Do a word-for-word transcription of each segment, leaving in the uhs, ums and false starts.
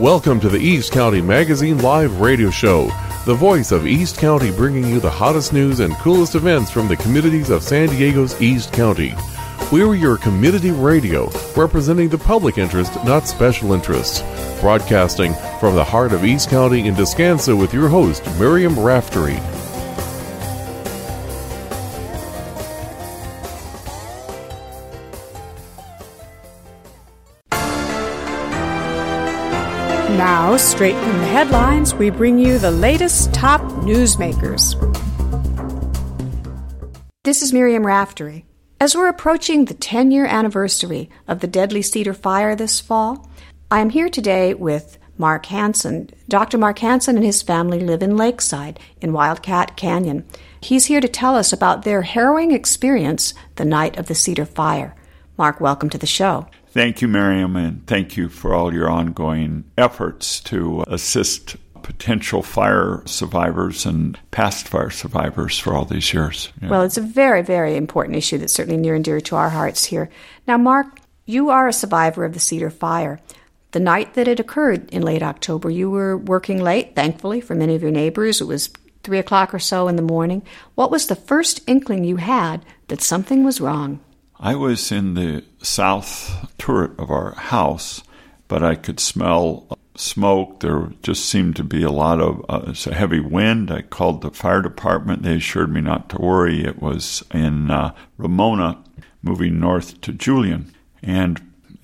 Welcome to the East County Magazine Live radio show, the voice of East County, bringing you the hottest news and coolest events from the communities of San Diego's East County. We're your community radio, representing the public interest, not special interests. Broadcasting from the heart of East County in Descanso with your host, Miriam Raftery. Now, straight from the headlines, we bring you the latest top newsmakers. This is Miriam Raftery. As we're approaching the ten-year anniversary of the deadly Cedar Fire this fall, I am here today with Mark Hansen. Doctor Mark Hansen and his family live in Lakeside in Wildcat Canyon. He's here to tell us about their harrowing experience the night of the Cedar Fire. Mark, welcome to the show. Thank you, Miriam, and thank you for all your ongoing efforts to assist potential fire survivors and past fire survivors for all these years. Yeah. Well, it's a very, very important issue that's certainly near and dear to our hearts here. Now, Mark, you are a survivor of the Cedar Fire. The night that it occurred in late October, you were working late, thankfully, for many of your neighbors. It was three o'clock or so in the morning. What was the first inkling you had that something was wrong? I was in the south turret of our house, but I could smell smoke. There just seemed to be a lot of uh, it's a heavy wind. I called the fire department. They assured me not to worry. It was in uh, Ramona, moving north to Julian. And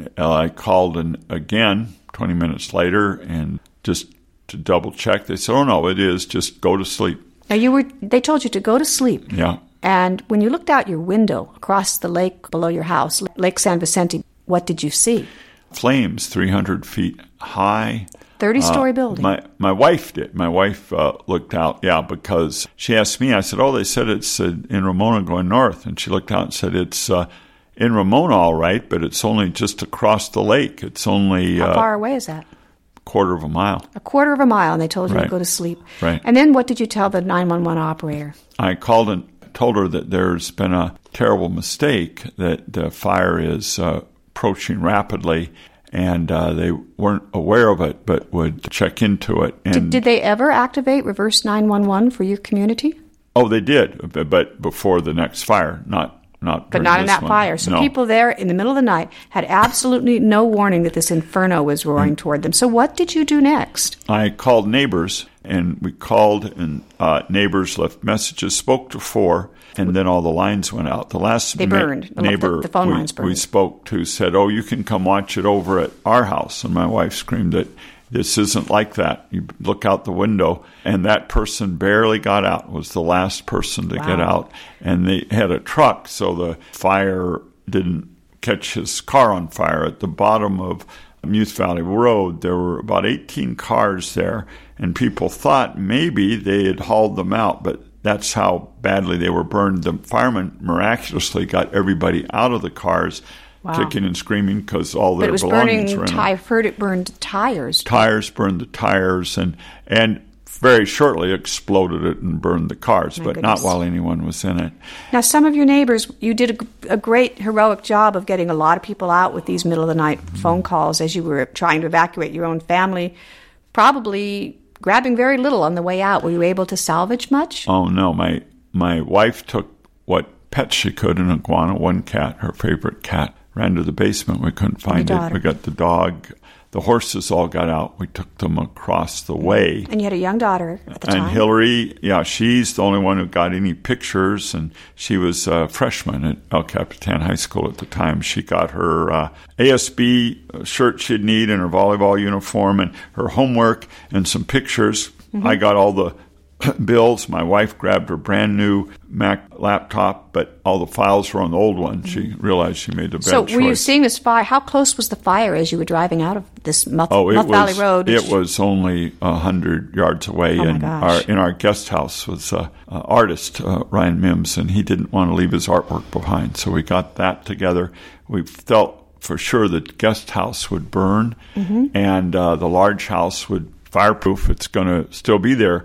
I called in again twenty minutes later, and just to double check, they said, "Oh no, it is. Just go to sleep." Now you were. They told you to go to sleep. Yeah. And when you looked out your window across the lake below your house, Lake San Vicente, what did you see? Flames, three hundred feet high. thirty-story uh, building. My my wife did. My wife uh, looked out, yeah, because she asked me. I said, "Oh, they said it's uh, in Ramona going north." And she looked out and said, "It's uh, in Ramona, all right, but it's only just across the lake. It's only..." How uh, far away is that? A quarter of a mile. A quarter of a mile, and they told you right. to go to sleep. Right. And then what did you tell the nine one one operator? I called and told her that there's been a terrible mistake, that the fire is uh, approaching rapidly, and uh, they weren't aware of it, but would check into it. And did, did they ever activate reverse nine one one for your community? Oh, they did, but before the next fire, not not. But not in that one. fire. So no. people there in the middle of the night had absolutely no warning that this inferno was roaring mm. toward them. So what did you do next? I called neighbors, and we called, and uh, neighbors left messages, spoke to four, and then all the lines went out. The last they burned. Na- neighbor the, the phone we, lines burned. we spoke to said, "Oh, you can come watch it over at our house." And my wife screamed that this isn't like that. You look out the window, and that person barely got out, was the last person to wow. get out. And they had a truck, so the fire didn't catch his car on fire. At the bottom of Muth Valley Road, there were about eighteen cars there, and people thought maybe they had hauled them out, but that's how badly they were burned. The firemen miraculously got everybody out of the cars, wow. kicking and screaming because all their belongings were in them. I've heard it burned tires. Tires burned the tires, and and very shortly exploded it and burned the cars, My but goodness. not while anyone was in it. Now, some of your neighbors, you did a, a great heroic job of getting a lot of people out with these middle-of-the-night mm-hmm. phone calls as you were trying to evacuate your own family, probably grabbing very little on the way out. Were you able to salvage much? Oh, no. My my wife took what pets she could, an iguana, one cat, her favorite cat, ran to the basement. We couldn't find it. We got the dog. The horses all got out. We took them across the way. And you had a young daughter at the and time. And Hillary, yeah, she's the only one who got any pictures, and she was a freshman at El Capitan High School at the time. She got her uh, A S B shirt she'd need and her volleyball uniform and her homework and some pictures. Mm-hmm. I got all the bills. My wife grabbed her brand new Mac laptop, but all the files were on the old one. She realized she made the bad so choice. So were you seeing this fire? How close was the fire as you were driving out of this Muth, oh, Muth was, Valley Road? It was only a hundred yards away. Oh and my our, gosh. in our guest house was an artist, uh, Ryan Mims, and he didn't want to leave his artwork behind. So we got that together. We felt for sure that the guest house would burn, mm-hmm. and uh, the large house would fireproof. It's going to still be there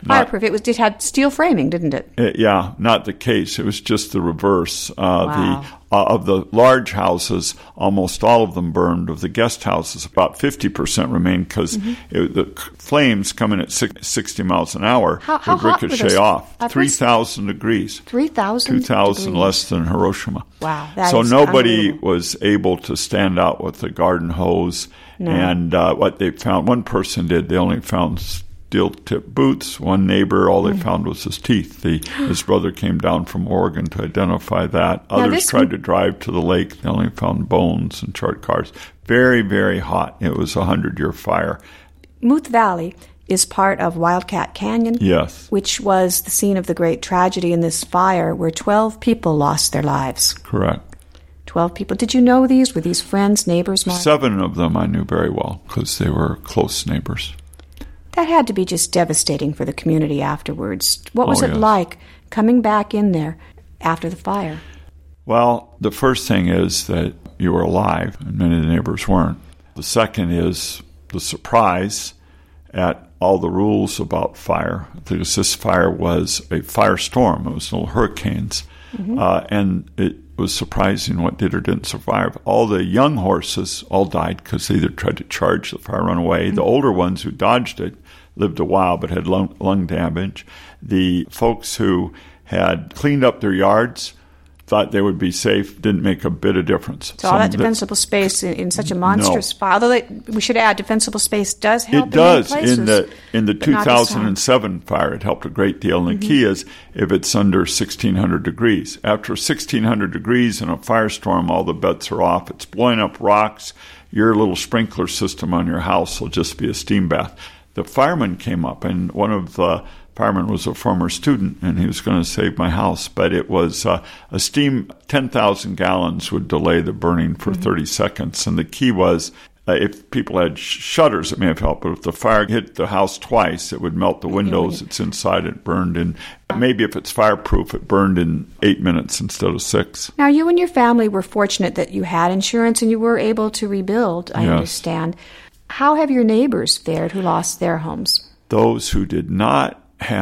fireproof. It was it had steel framing, didn't it? It, yeah, not the case. It was just the reverse. Uh, Wow. The uh, of the large houses, almost all of them burned. Of the guest houses, about fifty percent remained because Mm-hmm. the c- flames coming at six, sixty miles an hour How- how would hot were ricochet those off. fires? three thousand degrees. Three thousand. two thousand less than Hiroshima. Wow, that so is nobody unbelievable. was able to stand out with the garden hose. No. And uh, what they found, one person did, they only found steel-tip boots. One neighbor, all Mm. they found was his teeth. The, his brother came down from Oregon to identify that. Now Others this- tried to drive to the lake. They only found bones and charred cars. Very, very hot. It was a hundred-year fire. Muth Valley is part of Wildcat Canyon, Yes, which was the scene of the great tragedy in this fire where twelve people lost their lives. correct. twelve people. Did you know these? Were these friends, neighbors, Mark? Seven of them I knew very well because they were close neighbors. That had to be just devastating for the community afterwards. What was Oh, it yes. like coming back in there after the fire? Well, the first thing is that you were alive, and many of the neighbors weren't. The second is the surprise at all the rules about fire. Because this fire was a firestorm. It was no hurricanes. Uh, and it was surprising what did or didn't survive. All the young horses all died because they either tried to charge the fire, run away. The older ones who dodged it lived a while but had lung, lung damage. The folks who had cleaned up their yards thought they would be safe, didn't make a bit of difference. So all that Some- defensible space in, in such a monstrous fire. Although they, we should add, defensible space does help. It does. in, many places, In the in the but two not this thousand seven fire, it helped a great deal. And the key is if it's under sixteen hundred degrees. After sixteen hundred degrees in a firestorm, all the bets are off. It's blowing up rocks. Your little sprinkler system on your house will just be a steam bath. The fireman came up, and one of the firemen was a former student, and he was going to save my house. But it was uh, a steam, ten thousand gallons would delay the burning for thirty seconds. And the key was uh, if people had sh- shutters, it may have helped. But if the fire hit the house twice, it would melt the windows. It's inside. It burned in. Maybe if it's fireproof, it burned in eight minutes instead of six. Now, you and your family were fortunate that you had insurance and you were able to rebuild, I Yes. understand. How have your neighbors fared who lost their homes? Those who did not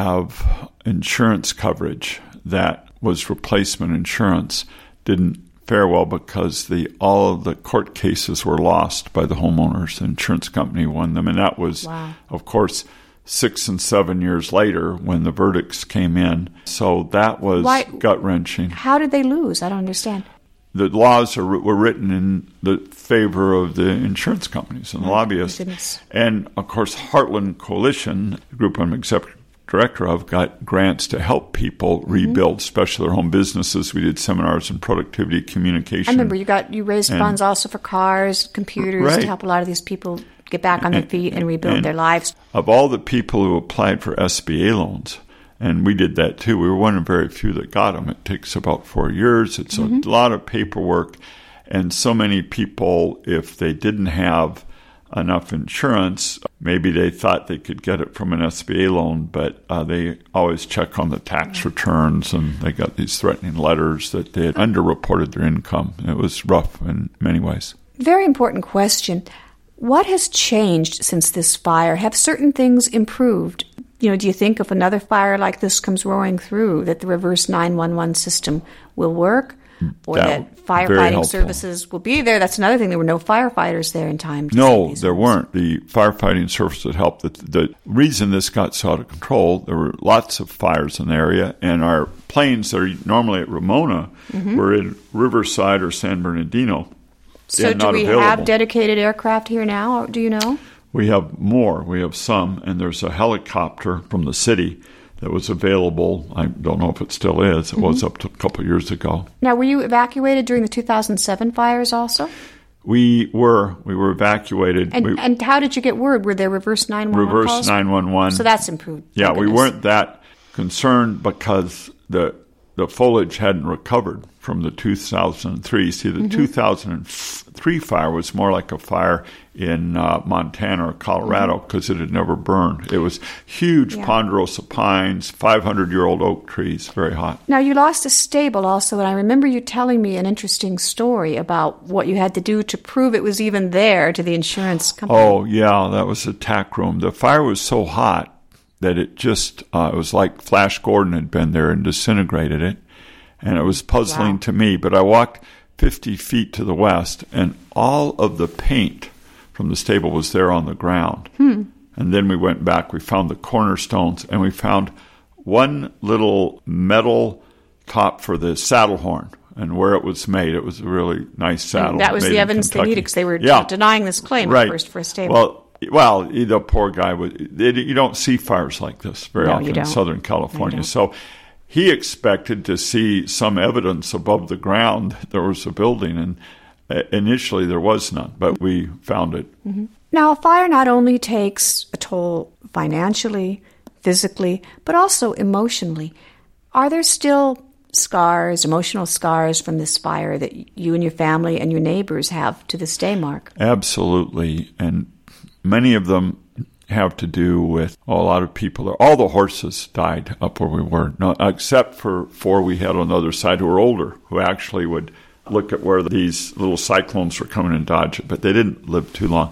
have insurance coverage that was replacement insurance didn't fare well because the all of the court cases were lost by the homeowners. The insurance company won them, and that was, Wow. of course, six and seven years later when the verdicts came in. So that was Why- gut-wrenching. How did they lose? I don't understand. The laws are, were written in the favor of the insurance companies and the lobbyists. goodness. And, of course, Heartland Coalition, the group I'm executive director of, got grants to help people Mm-hmm. rebuild, especially their home businesses. We did seminars in productivity communication. I remember you got you raised And- funds also for cars, computers Right. to help a lot of these people get back on their feet and rebuild and- their lives. Of all the people who applied for S B A loans, and we did that too, we were one of very few that got them. It takes about four years. It's Mm-hmm. a lot of paperwork. And so many people, if they didn't have enough insurance, maybe they thought they could get it from an S B A loan, but uh, they always check on the tax returns, and they got these threatening letters that they had underreported their income. It was rough in many ways. Very important question. What has changed since this fire? Have certain things improved? You know, do you think if another fire like this comes roaring through that the reverse nine one one system will work? Or That that, would be very firefighting helpful. services will be there? That's another thing. There were no firefighters there in time to save No, these there homes. weren't. The firefighting service that helped. The, the reason this got so out of control, there were lots of fires in the area, and our planes that are normally at Ramona Mm-hmm. were in Riverside or San Bernardino. So and do not we available. have dedicated aircraft here now? Do you know? We have more. We have some, and there's a helicopter from the city that was available. I don't know if it still is. It Mm-hmm. was up to a couple of years ago. Now, were you evacuated during the two thousand seven fires also? We were. We were evacuated. And we, and how did you get word? Were there reverse nine one one reverse calls? nine one one. So that's improved. Yeah, Thank we goodness. weren't that concerned because the the foliage hadn't recovered from the two thousand three. See, the Mm-hmm. two thousand three fire was more like a fire in uh, Montana or Colorado because it had never burned. It was huge Mm-hmm. Yeah. ponderosa pines, five hundred year old oak trees, very hot. Now, you lost a stable also, and I remember you telling me an interesting story about what you had to do to prove it was even there to the insurance company. Oh, yeah, that was the tack room. The fire was so hot that it just, uh, it was like Flash Gordon had been there and disintegrated it. And it was puzzling wow. to me. But I walked fifty feet to the west, and all of the paint from the stable was there on the ground. Hmm. And then we went back. We found the cornerstones, and we found one little metal top for the saddle horn. And where it was made, it was a really nice saddle. And that was the evidence they needed, because they were yeah. denying this claim right. at first for a stable. Well, well, the poor guy was. It, you don't see fires like this very no, often in Southern California. No, so he expected to see some evidence above the ground that there was a building, and initially there was none, but we found it. Mm-hmm. Now, a fire not only takes a toll financially, physically, but also emotionally. Are there still scars, emotional scars from this fire that you and your family and your neighbors have to this day, Mark? Absolutely. And many of them have to do with oh, a lot of people. All the horses died up where we were, no, except for four we had on the other side who were older, who actually would look at where these little cyclones were coming and dodge it, but they didn't live too long.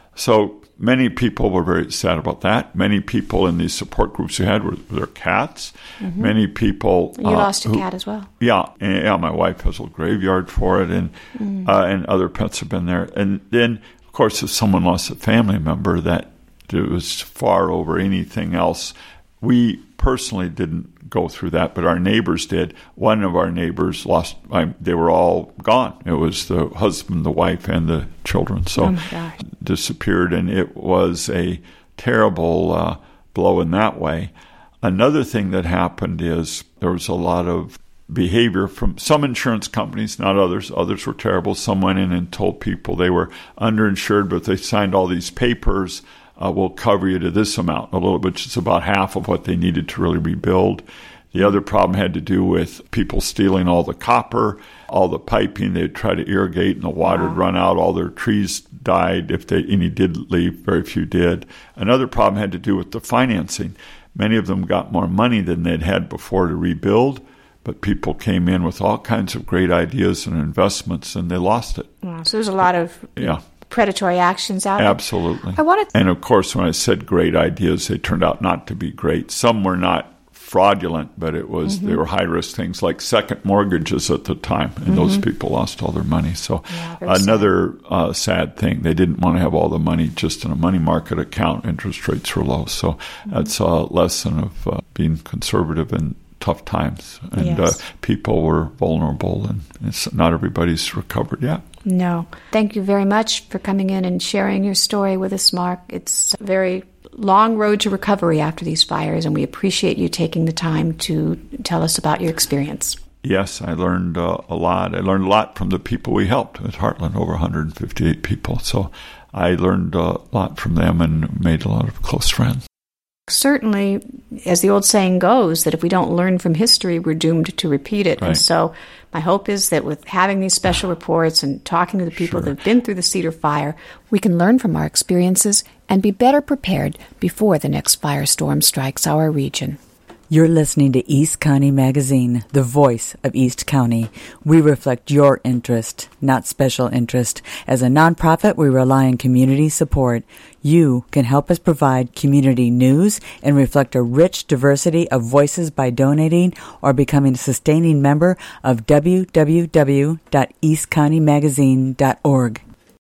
So many people were very sad about that. Many people in these support groups we had were their cats. Mm-hmm. Many people... You uh, lost a who, cat as well. Yeah. And, yeah, my wife has a graveyard for it, and mm. uh, and other pets have been there. And then, of course, if someone lost a family member, that it was far over anything else. We personally didn't go through that, but our neighbors did. One of our neighbors lost, I, they were all gone. It was the husband, the wife, and the children. So oh my gosh. Disappeared, and it was a terrible uh, blow in that way. Another thing that happened is there was a lot of behavior from some insurance companies, not others. Others were terrible. Some went in and told people they were underinsured, but they signed all these papers. Uh, we'll cover you to this amount, a little bit, which is about half of what they needed to really rebuild. The other problem had to do with people stealing all the copper, all the piping. They'd try to irrigate, and the water would run out. All their trees died. If they any did leave, very few did. Another problem had to do with the financing. Many of them got more money than they'd had before to rebuild, but people came in with all kinds of great ideas and investments, and they lost it. Wow, so there's a lot of... Yeah. predatory actions out. Absolutely. I wanted to- and of course, when I said great ideas, they turned out not to be great. Some were not fraudulent, but it was mm-hmm. they were high risk things like second mortgages at the time, and mm-hmm. those people lost all their money. So yeah, another sad. Uh, sad thing, they didn't want to have all the money just in a money market account. Interest rates were low, so mm-hmm. that's a lesson of uh, being conservative in tough times. And yes. uh, people were vulnerable, and it's, not everybody's recovered yet. No. Thank you very much for coming in and sharing your story with us, Mark. It's a very long road to recovery after these fires, and we appreciate you taking the time to tell us about your experience. Yes, I learned uh, a lot. I learned a lot from the people we helped at Heartland, over one hundred fifty-eight people. So I learned a lot from them and made a lot of close friends. Certainly, as the old saying goes, that if we don't learn from history, we're doomed to repeat it. Right. And so my hope is that with having these special reports and talking to the people Sure. that have been through the Cedar Fire, we can learn from our experiences and be better prepared before the next firestorm strikes our region. You're listening to East County Magazine, the voice of East County. We reflect your interest, not special interest. As a nonprofit, we rely on community support. You can help us provide community news and reflect a rich diversity of voices by donating or becoming a sustaining member of w w w dot east county magazine dot org.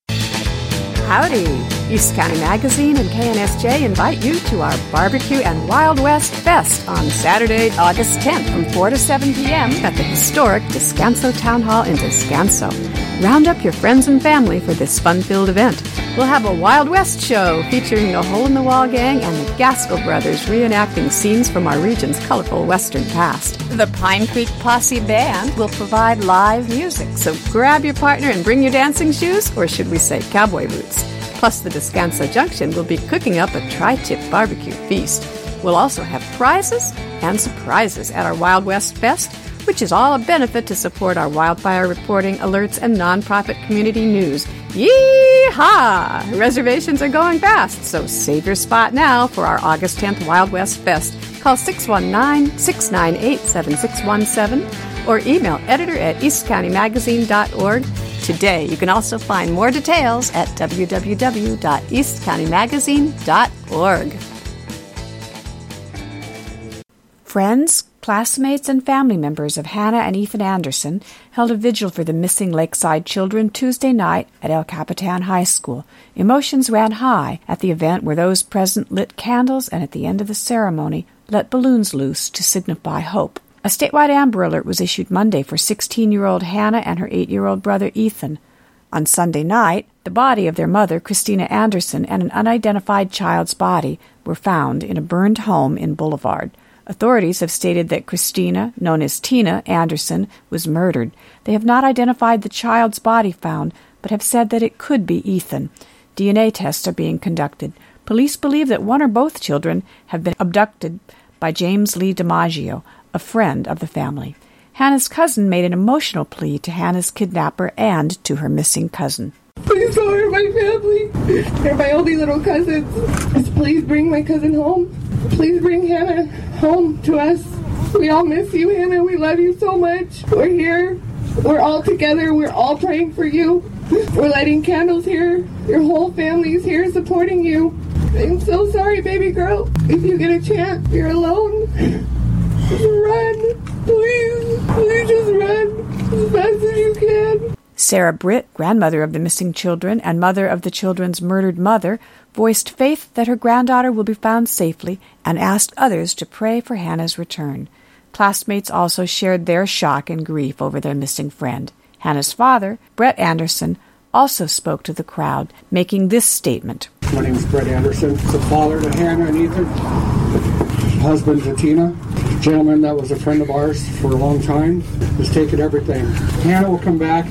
Howdy! East County Magazine and K N S J invite you to our Barbecue and Wild West Fest on Saturday, August tenth from four to seven p.m. at the historic Descanso Town Hall in Descanso. Round up your friends and family for this fun-filled event. We'll have a Wild West show featuring the Hole in the Wall Gang and the Gaskell Brothers reenacting scenes from our region's colorful western past. The Pine Creek Posse Band will provide live music, so grab your partner and bring your dancing shoes, or should we say cowboy boots. Plus, the Descanso Junction will be cooking up a tri-tip barbecue feast. We'll also have prizes and surprises at our Wild West Fest, which is all a benefit to support our wildfire reporting, alerts, and nonprofit community news. Yee-haw! Reservations are going fast, so save your spot now for our August tenth Wild West Fest. Call six one nine, six nine eight, seven six one seven or email editor at east county magazine dot org. Today, you can also find more details at w w w dot east county magazine dot org. Friends, classmates, and family members of Hannah and Ethan Anderson held a vigil for the missing Lakeside children Tuesday night at El Capitan High School. Emotions ran high at the event where those present lit candles and at the end of the ceremony let balloons loose to signify hope. A statewide Amber Alert was issued Monday for sixteen-year-old Hannah and her eight-year-old brother Ethan. On Sunday night, the body of their mother, Christina Anderson, and an unidentified child's body were found in a burned home in Boulevard. Authorities have stated that Christina, known as Tina Anderson, was murdered. They have not identified the child's body found, but have said that it could be Ethan. D N A tests are being conducted. Police believe that one or both children have been abducted by James Lee DiMaggio, a friend of the family. Hannah's cousin made an emotional plea to Hannah's kidnapper and to her missing cousin. Please don't hurt my family. They're my only little cousins. Just please bring my cousin home. Please bring Hannah home to us. We all miss you, Hannah. We love you so much. We're here. We're all together. We're all praying for you. We're lighting candles here. Your whole family's here supporting you. I'm so sorry, baby girl. If you get a chance, you're alone. Just run. Please. Please just run as fast as you can. Sarah Britt, grandmother of the missing children and mother of the children's murdered mother, voiced faith that her granddaughter will be found safely and asked others to pray for Hannah's return. Classmates also shared their shock and grief over their missing friend. Hannah's father, Brett Anderson, also spoke to the crowd, making this statement. My name is Brett Anderson, the father to Hannah and Ethan, husband to Tina, gentleman that was a friend of ours for a long time, has taken everything. Hannah will come back.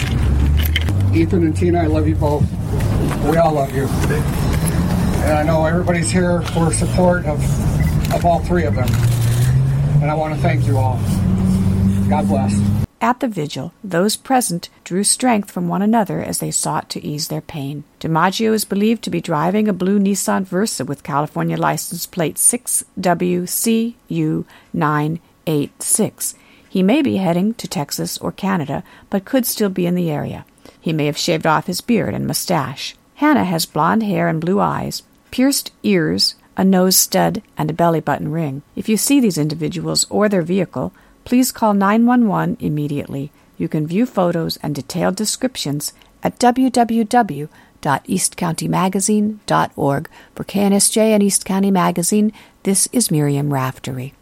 Ethan and Tina, I love you both. We all love you. And I know everybody's here for support of, of all three of them. And I want to thank you all. God bless. At the vigil, those present drew strength from one another as they sought to ease their pain. DiMaggio is believed to be driving a blue Nissan Versa with California license plate six W C U nine eight six. He may be heading to Texas or Canada, but could still be in the area. He may have shaved off his beard and mustache. Hannah has blonde hair and blue eyes, pierced ears, a nose stud, and a belly button ring. If you see these individuals or their vehicle, please call nine one one immediately. You can view photos and detailed descriptions at w w w dot east county magazine dot org. For K N S J and East County Magazine, this is Miriam Raftery.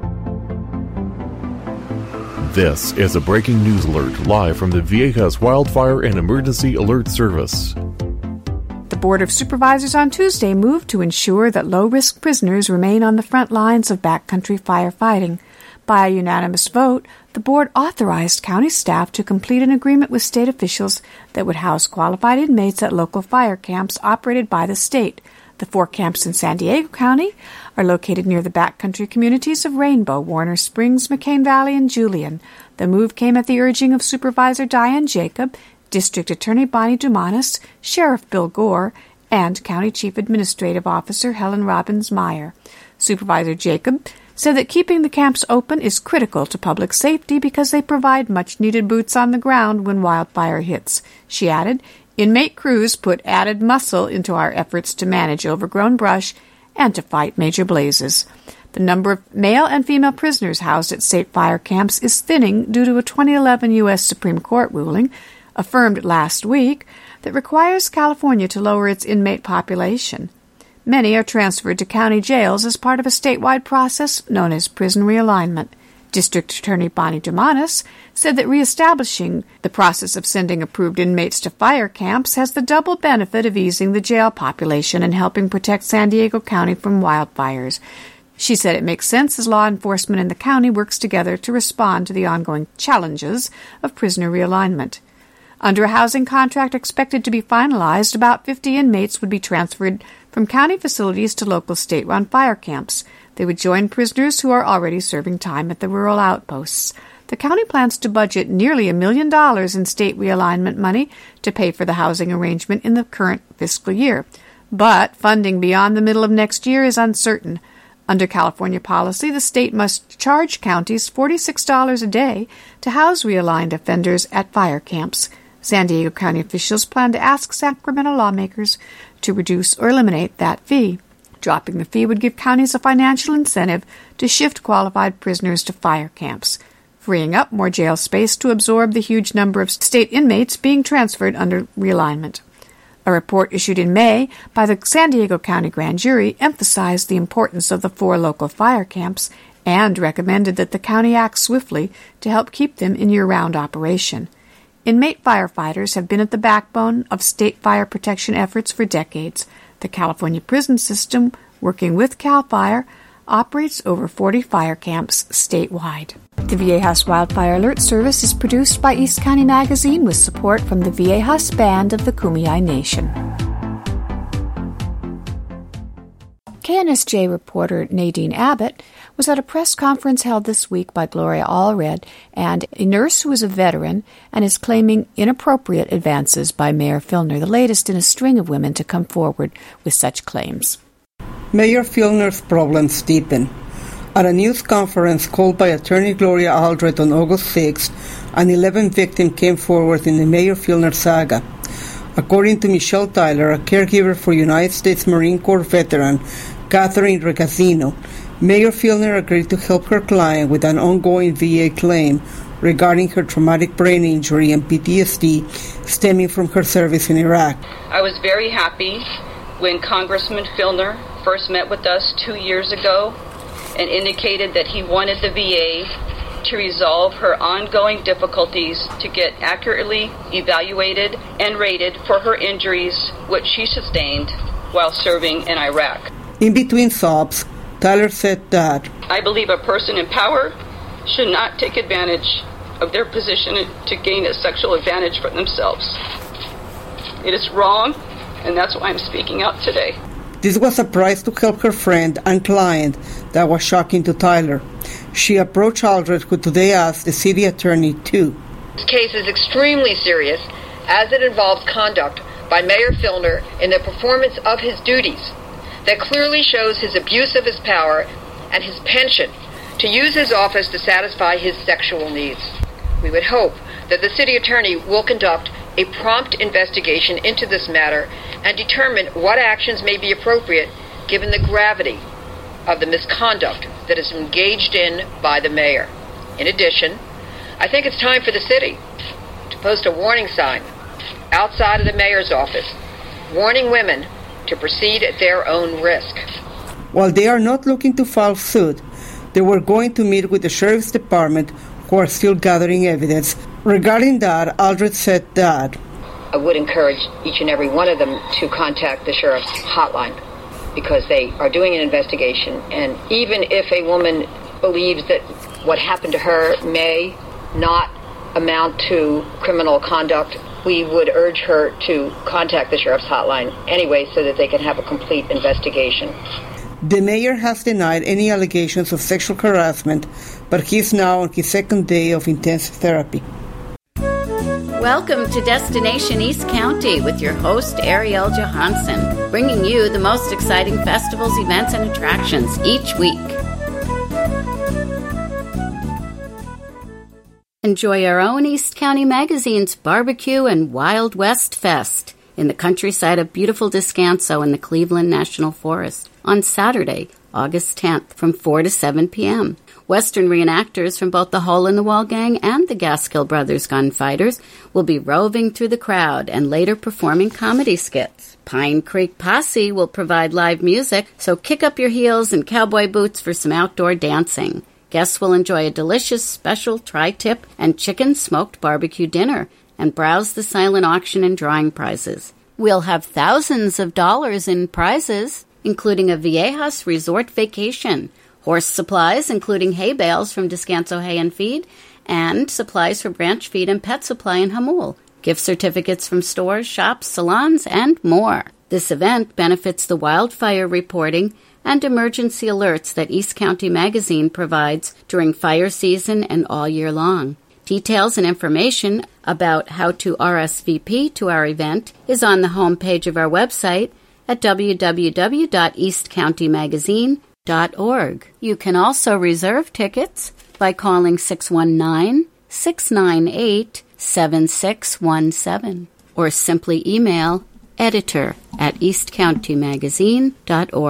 This is a breaking news alert live from the Viejas Wildfire and Emergency Alert Service. The Board of Supervisors on Tuesday moved to ensure that low-risk prisoners remain on the front lines of backcountry firefighting. By a unanimous vote, the board authorized county staff to complete an agreement with state officials that would house qualified inmates at local fire camps operated by the state. The four camps in San Diego County are located near the backcountry communities of Rainbow, Warner Springs, McCain Valley, and Julian. The move came at the urging of Supervisor Diane Jacob, District Attorney Bonnie Dumanis, Sheriff Bill Gore, and County Chief Administrative Officer Helen Robbins-Meyer. Supervisor Jacob said that keeping the camps open is critical to public safety because they provide much-needed boots on the ground when wildfire hits. She added, inmate crews put added muscle into our efforts to manage overgrown brush and to fight major blazes. The number of male and female prisoners housed at state fire camps is thinning due to a twenty eleven U S Supreme Court ruling, affirmed last week, that requires California to lower its inmate population. Many are transferred to county jails as part of a statewide process known as prison realignment. District Attorney Bonnie Dumanis said that reestablishing the process of sending approved inmates to fire camps has the double benefit of easing the jail population and helping protect San Diego County from wildfires. She said it makes sense as law enforcement in the county works together to respond to the ongoing challenges of prisoner realignment. Under a housing contract expected to be finalized, about fifty inmates would be transferred from county facilities to local state-run fire camps. They would join prisoners who are already serving time at the rural outposts. The county plans to budget nearly a million dollars in state realignment money to pay for the housing arrangement in the current fiscal year. But funding beyond the middle of next year is uncertain. Under California policy, the state must charge counties forty-six dollars a day to house realigned offenders at fire camps. San Diego County officials plan to ask Sacramento lawmakers to reduce or eliminate that fee. Dropping the fee would give counties a financial incentive to shift qualified prisoners to fire camps, freeing up more jail space to absorb the huge number of state inmates being transferred under realignment. A report issued in May by the San Diego County Grand Jury emphasized the importance of the four local fire camps and recommended that the county act swiftly to help keep them in year-round operation. Inmate firefighters have been at the backbone of state fire protection efforts for decades. The California prison system, working with CAL FIRE, operates over forty fire camps statewide. The Viejas Wildfire Alert Service is produced by East County Magazine with support from the Viejas Band of the Kumeyaay Nation. K N S J reporter Nadine Abbott was at a press conference held this week by Gloria Allred and a nurse who is a veteran and is claiming inappropriate advances by Mayor Filner, the latest in a string of women to come forward with such claims. Mayor Filner's problems deepen. At a news conference called by attorney Gloria Allred on August sixth, an eleventh victim came forward in the Mayor Filner saga. According to Michelle Tyler, a caregiver for United States Marine Corps veteran Catherine Recasino, Mayor Filner agreed to help her client with an ongoing V A claim regarding her traumatic brain injury and P T S D stemming from her service in Iraq. I was very happy when Congressman Filner first met with us two years ago and indicated that he wanted the V A to resolve her ongoing difficulties to get accurately evaluated and rated for her injuries which she sustained while serving in Iraq. In between sobs, Tyler said that I believe a person in power should not take advantage of their position to gain a sexual advantage for themselves. It is wrong, and that's why I'm speaking out today. This was a price to help her friend and client that was shocking to Tyler. She approached Aldred, who today asked the city attorney to. This case is extremely serious as it involves conduct by Mayor Filner in the performance of his duties that clearly shows his abuse of his power and his penchant to use his office to satisfy his sexual needs. We would hope that the city attorney will conduct a prompt investigation into this matter and determine what actions may be appropriate given the gravity of the misconduct that is engaged in by the mayor. In addition, I think it's time for the city to post a warning sign outside of the mayor's office, warning women to proceed at their own risk. While they are not looking to file suit, they were going to meet with the sheriff's department, who are still gathering evidence. Regarding that, Aldred said that I would encourage each and every one of them to contact the sheriff's hotline because they are doing an investigation. And even if a woman believes that what happened to her may not amount to criminal conduct, we would urge her to contact the sheriff's hotline anyway so that they can have a complete investigation. The mayor has denied any allegations of sexual harassment, but he is now on his second day of intensive therapy. Welcome to Destination East County with your host, Ariel Johansson, bringing you the most exciting festivals, events, and attractions each week. Enjoy our own East County Magazine's Barbecue and Wild West Fest in the countryside of beautiful Descanso in the Cleveland National Forest on Saturday, August tenth from four to seven p.m. Western reenactors from both the Hole in the Wall Gang and the Gaskill Brothers Gunfighters will be roving through the crowd and later performing comedy skits. Pine Creek Posse will provide live music, so kick up your heels and cowboy boots for some outdoor dancing. Guests will enjoy a delicious special tri-tip and chicken smoked barbecue dinner and browse the silent auction and drawing prizes. We'll have thousands of dollars in prizes, including a Viejas resort vacation, horse supplies, including hay bales from Descanso Hay and Feed, and supplies for Branch Feed and Pet Supply in Hamul, gift certificates from stores, shops, salons, and more. This event benefits the wildfire reporting and emergency alerts that East County Magazine provides during fire season and all year long. Details and information about how to R S V P to our event is on the homepage of our website at w w w dot east county magazine dot org. You can also reserve tickets by calling six one nine, six nine eight, seven six one seven or simply email editor at east county magazine dot org.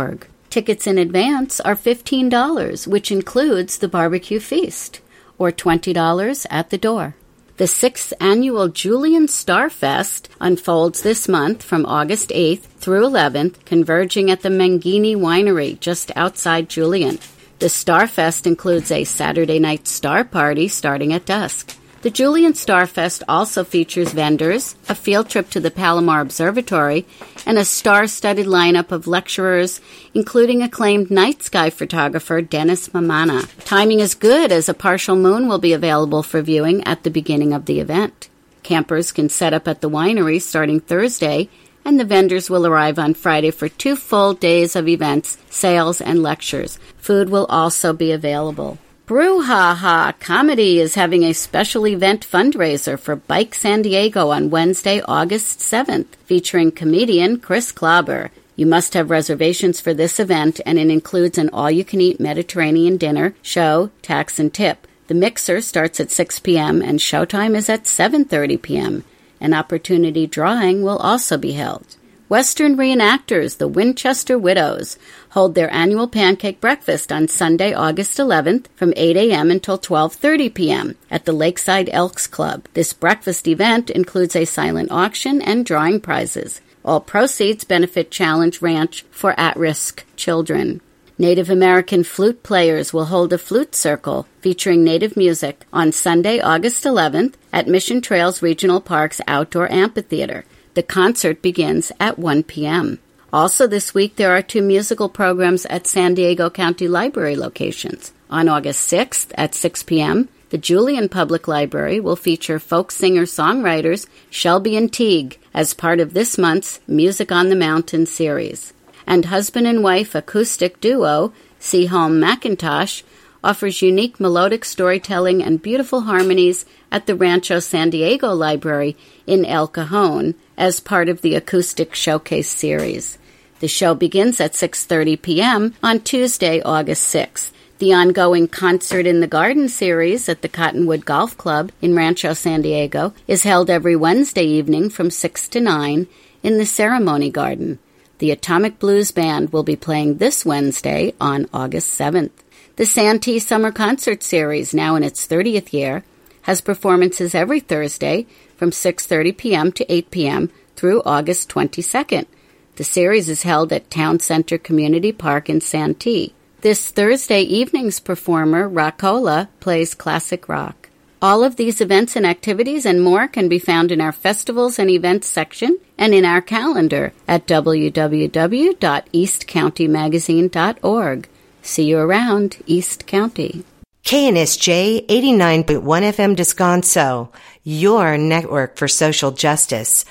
Tickets in advance are fifteen dollars, which includes the barbecue feast, or twenty dollars at the door. The sixth annual Julian Starfest unfolds this month from August eighth through eleventh, converging at the Mangini Winery just outside Julian. The Starfest includes a Saturday night star party starting at dusk. The Julian Starfest also features vendors, a field trip to the Palomar Observatory, and a star-studded lineup of lecturers, including acclaimed night sky photographer Dennis Mamana. Timing is good, as a partial moon will be available for viewing at the beginning of the event. Campers can set up at the winery starting Thursday, and the vendors will arrive on Friday for two full days of events, sales, and lectures. Food will also be available. Brouhaha Comedy is having a special event fundraiser for Bike San Diego on Wednesday, August seventh, featuring comedian Chris Klauber. You must have reservations for this event, and it includes an all-you-can-eat Mediterranean dinner, show, tax, and tip. The mixer starts at six p.m. and showtime is at seven thirty p.m. An opportunity drawing will also be held. Western reenactors, the Winchester Widows, hold their annual pancake breakfast on Sunday, August eleventh from eight a.m. until twelve thirty p.m. at the Lakeside Elks Club. This breakfast event includes a silent auction and drawing prizes. All proceeds benefit Challenge Ranch for at-risk children. Native American flute players will hold a flute circle featuring Native music on Sunday, August eleventh at Mission Trails Regional Park's Outdoor Amphitheater. The concert begins at one p.m. Also this week, there are two musical programs at San Diego County Library locations. On August sixth at six p.m., the Julian Public Library will feature folk singer-songwriters Shelby and Teague as part of this month's Music on the Mountain series. And husband and wife acoustic duo Seaholm McIntosh offers unique melodic storytelling and beautiful harmonies at the Rancho San Diego Library in El Cajon as part of the Acoustic Showcase series. The show begins at six thirty p.m. on Tuesday, August sixth. The ongoing Concert in the Garden series at the Cottonwood Golf Club in Rancho San Diego is held every Wednesday evening from six to nine in the Ceremony Garden. The Atomic Blues Band will be playing this Wednesday on August seventh. The Santee Summer Concert Series, now in its thirtieth year, has performances every Thursday from six thirty p.m. to eight p.m. through August twenty-second. The series is held at Town Center Community Park in Santee. This Thursday evening's performer, Rockola, plays classic rock. All of these events and activities and more can be found in our festivals and events section and in our calendar at w w w dot east county magazine dot org. See you around, East County. K N S J eighty-nine point one F M Descanso, your network for social justice.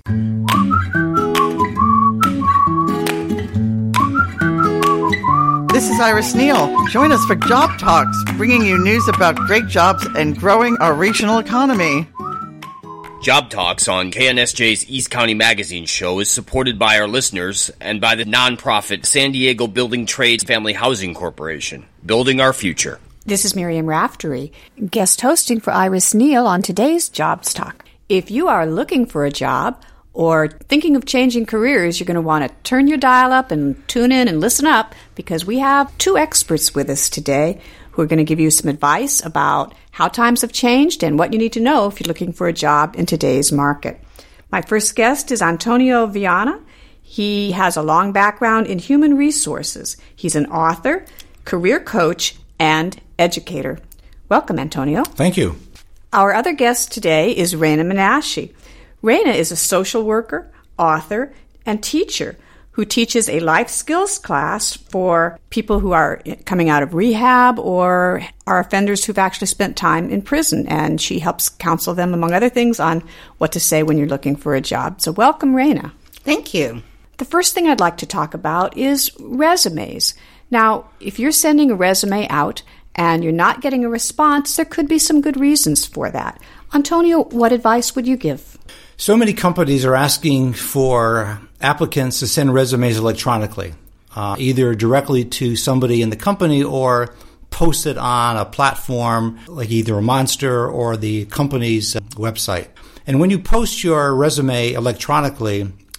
This is Iris Neal. Join us for Job Talks, bringing you news about great jobs and growing our regional economy. Job Talks on K N S J's East County Magazine show is supported by our listeners and by the nonprofit San Diego Building Trades Family Housing Corporation, building our future. This is Miriam Raftery, guest hosting for Iris Neal on today's Jobs Talk. If you are looking for a job or thinking of changing careers, you're going to want to turn your dial up and tune in and listen up, because we have two experts with us today who are going to give you some advice about how times have changed and what you need to know if you're looking for a job in today's market. My first guest is Antonio Viana. He has a long background in human resources. He's an author, career coach, and educator. Welcome, Antonio. Thank you. Our other guest today is Raina Menashe. Raina is a social worker, author, and teacher who teaches a life skills class for people who are coming out of rehab or are offenders who've actually spent time in prison. And she helps counsel them, among other things, on what to say when you're looking for a job. So welcome, Raina. Thank you. The first thing I'd like to talk about is resumes. Now, if you're sending a resume out and you're not getting a response, there could be some good reasons for that. Antonio, what advice would you give? So many companies are asking for applicants to send resumes electronically, uh, either directly to somebody in the company or posted on a platform like either a Monster or the company's website. And when you post your resume electronically,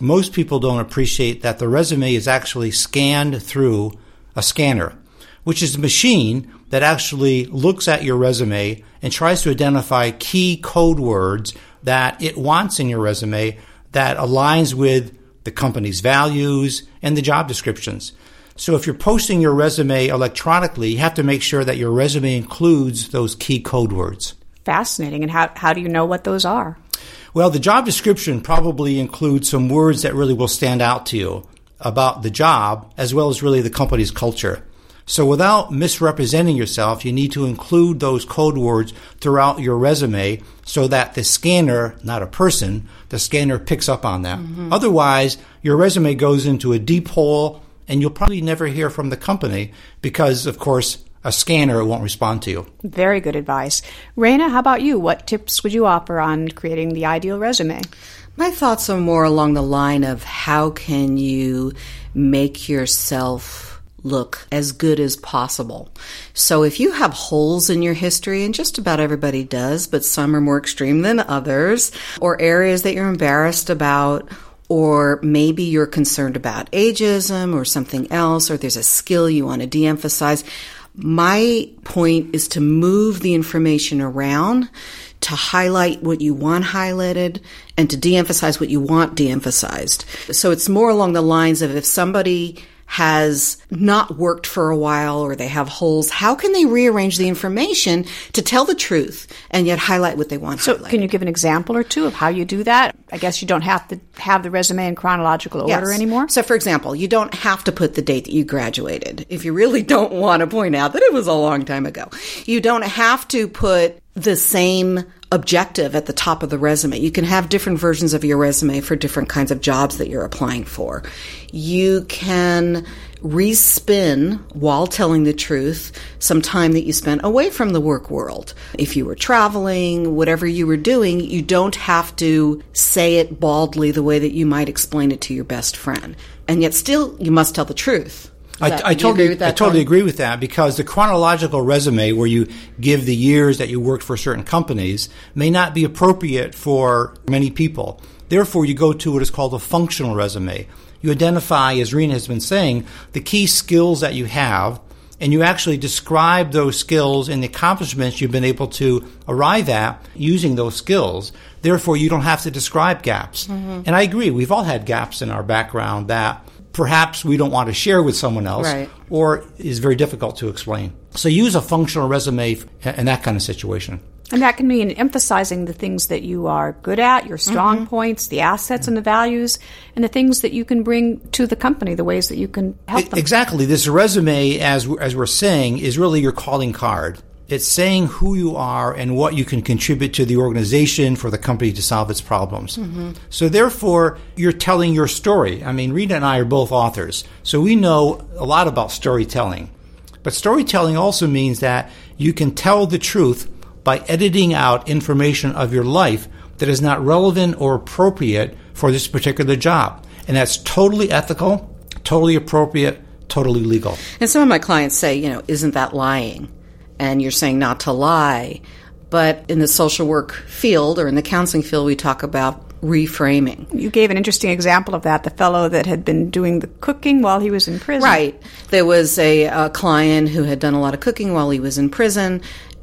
most people don't appreciate that the resume is actually scanned through a scanner, which is a machine that actually looks at your resume and tries to identify key code words that it wants in your resume that aligns with the company's values and the job descriptions. So if you're posting your resume electronically, you have to make sure that your resume includes those key code words. Fascinating. And how, how do you know what those are? Well, the job description probably includes some words that really will stand out to you about the job, as well as really the company's culture. So without misrepresenting yourself, you need to include those code words throughout your resume so that the scanner, not a person, the scanner picks up on that. Mm-hmm. Otherwise, your resume goes into a deep hole and you'll probably never hear from the company because, of course, a scanner won't respond to you. Very good advice. Raina, how about you? What tips would you offer on creating the ideal resume? My thoughts are more along the line of how can you make yourself look as good as possible. So if you have holes in your history, and just about everybody does, but some are more extreme than others, or areas that you're embarrassed about, or maybe you're concerned about ageism or something else, or there's a skill you want to de-emphasize, my point is to move the information around, to highlight what you want highlighted, and to de-emphasize what you want de-emphasized. So it's more along the lines of if somebody has not worked for a while or they have holes, how can they rearrange the information to tell the truth and yet highlight what they want So highlighted? Can you give an example or two of how you do that? I guess you don't have to have the resume in chronological order Yes. anymore? So, for example, you don't have to put the date that you graduated if you really don't want to point out that it was a long time ago. You don't have to put the same objective at the top of the resume. You can have different versions of your resume for different kinds of jobs that you're applying for. You can respin while telling the truth some time that you spent away from the work world. If you were traveling, whatever you were doing, you don't have to say it baldly the way that you might explain it to your best friend. And yet still, you must tell the truth. I, That, I do you totally, agree with that, I totally Tony? agree with that because the chronological resume where you give the years that you worked for certain companies may not be appropriate for many people. Therefore, you go to what is called a functional resume. You identify, as Rena has been saying, the key skills that you have, and you actually describe those skills and the accomplishments you've been able to arrive at using those skills. Therefore, you don't have to describe gaps. Mm-hmm. And I agree, we've all had gaps in our background that perhaps we don't want to share with someone else, right, or is very difficult to explain. So use a functional resume in that kind of situation. And that can mean emphasizing the things that you are good at, your strong mm-hmm. points, the assets and the values, and the things that you can bring to the company, the ways that you can help them. Exactly. This resume, as as we're saying, is really your calling card. It's saying who you are and what you can contribute to the organization for the company to solve its problems. Mm-hmm. So therefore, you're telling your story. I mean, Rita and I are both authors, so we know a lot about storytelling. But storytelling also means that you can tell the truth by editing out information of your life that is not relevant or appropriate for this particular job. And that's totally ethical, totally appropriate, totally legal. And some of my clients say, you know, isn't that lying? And you're saying not to lie. But in the social work field or in the counseling field, we talk about reframing. You gave an interesting example of that, the fellow that had been doing the cooking while he was in prison. Right. There was a, a client who had done a lot of cooking while he was in prison,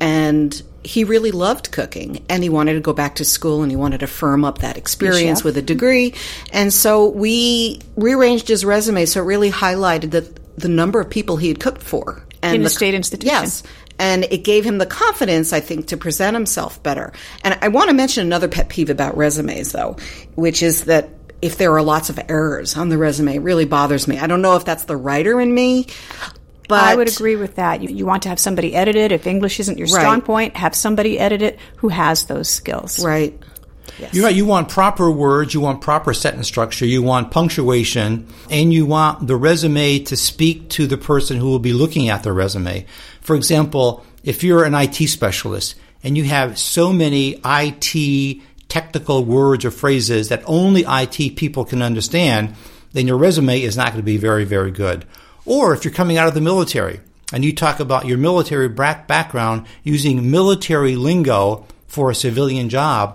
and he really loved cooking, and he wanted to go back to school, and he wanted to firm up that experience with a degree. And so we rearranged his resume so it really highlighted that the number of people he had cooked for. And in the a state institution. Yes. And it gave him the confidence, I think, to present himself better. And I want to mention another pet peeve about resumes, though, which is that if there are lots of errors on the resume, it really bothers me. I don't know if that's the writer in me, but I would agree with that. You, you want to have somebody edit it. If English isn't your strong Right. point, have somebody edit it who has those skills. Right. Yes. You're right. You want proper words, you want proper sentence structure, you want punctuation, and you want the resume to speak to the person who will be looking at the resume. For example, if you're an I T specialist and you have so many I T technical words or phrases that only I T people can understand, then your resume is not going to be very, very good. Or if you're coming out of the military and you talk about your military background using military lingo for a civilian job,